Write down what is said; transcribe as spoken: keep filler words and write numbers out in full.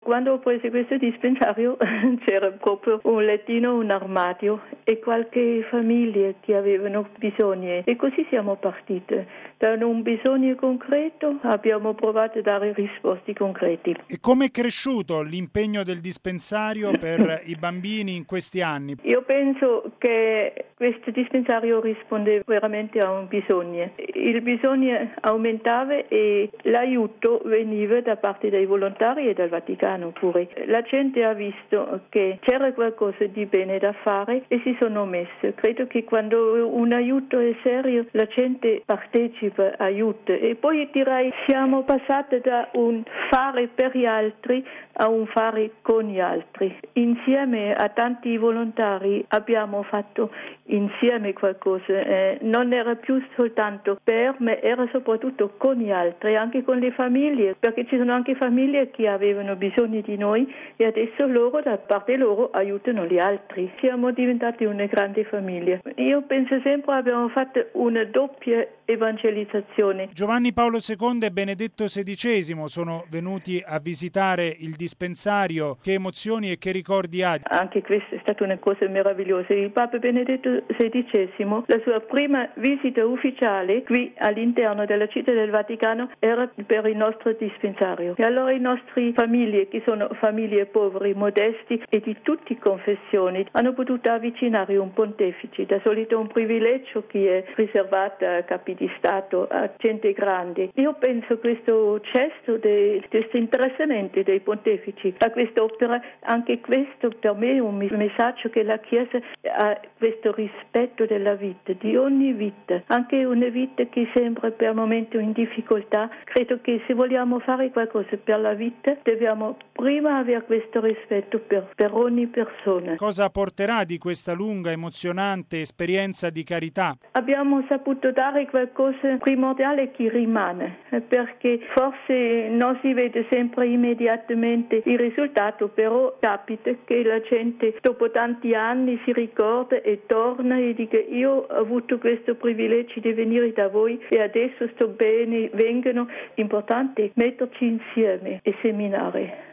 Quando ho preso questo dispensario c'era proprio un lettino, un armadio e qualche famiglia che avevano bisogni e così siamo partite. Da un bisogno concreto abbiamo provato a dare risposte concrete. E come è cresciuto l'impegno del dispensario per i bambini in questi anni? Io penso che questo dispensario risponde veramente a un bisogno. Il bisogno aumentava e l'aiuto veniva da parte dei volontari e dal Vaticano pure. La gente ha visto che c'era qualcosa di bene da fare e si sono messe. Credo che quando un aiuto è serio la gente partecipa, aiuta e poi direi siamo passate da un fare per gli altri a un fare con gli altri. Insieme a tanti volontari abbiamo fatto insieme qualcosa, eh, non era più soltanto per me, era soprattutto con gli altri, anche con le famiglie, perché ci sono anche famiglie che avevano bisogno di noi e adesso loro da parte loro aiutano gli altri. Siamo diventati una grande famiglia. Io penso sempre abbiamo fatto una doppia evangelizzazione. Giovanni Paolo secondo e Benedetto sedicesimo sono venuti a visitare il dispensario. Che emozioni e che ricordi ha? Anche questa è stata una cosa meravigliosa. Il Papa Benedetto sedicesimo, la sua prima visita ufficiale qui all'interno della città del Vaticano era per il nostro dispensario. E allora i nostri famiglie, che sono famiglie poveri, modesti e di tutte confessioni, hanno potuto avvicinare un pontefice. Da solito un privilegio che è riservato a capi di Stato, a gente grande. Io penso questo gesto, de, questo interessamento dei pontefici a quest'opera, anche questo per me è un messaggio che la Chiesa ha questo rispetto della vita, di ogni vita, anche una vita che sembra per momento in difficoltà. Credo che se vogliamo fare qualcosa per la vita dobbiamo prima avere questo rispetto per, per ogni persona. Cosa porterà di questa lunga, emozionante esperienza di carità? Abbiamo saputo dare qualcosa primordiale che rimane, perché forse non si vede sempre immediatamente il risultato, però capita che la gente dopo tanti anni si ricorda e torna e dice io ho avuto questo privilegio di venire da voi e adesso sto bene, vengono. L'importante è metterci insieme e seminare.